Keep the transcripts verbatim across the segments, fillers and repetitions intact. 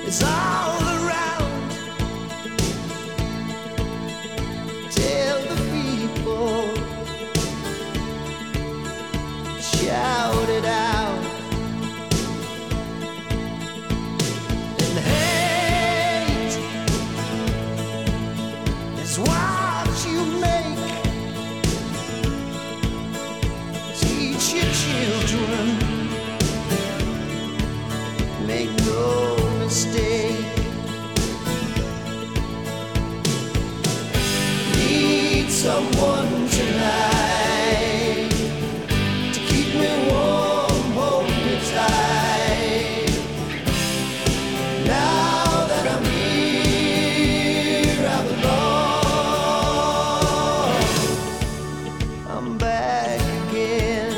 is all around. Tell the people, shout it out. And hate is what you make. Teach your children, make no mistake. Need someone tonight to keep me warm, hold me tight. Now that I'm here, I belong. I'm back again.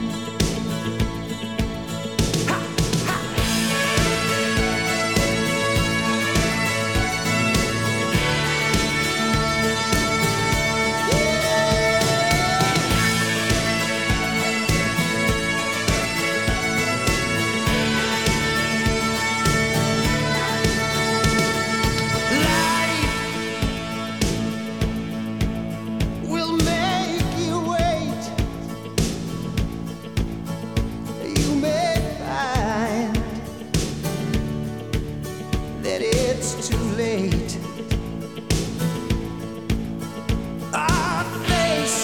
Will make you wait. You may find that it's too late. Our face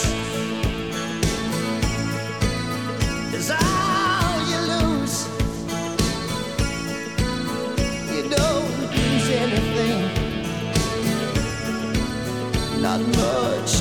is all you lose. You don't lose anything, not much.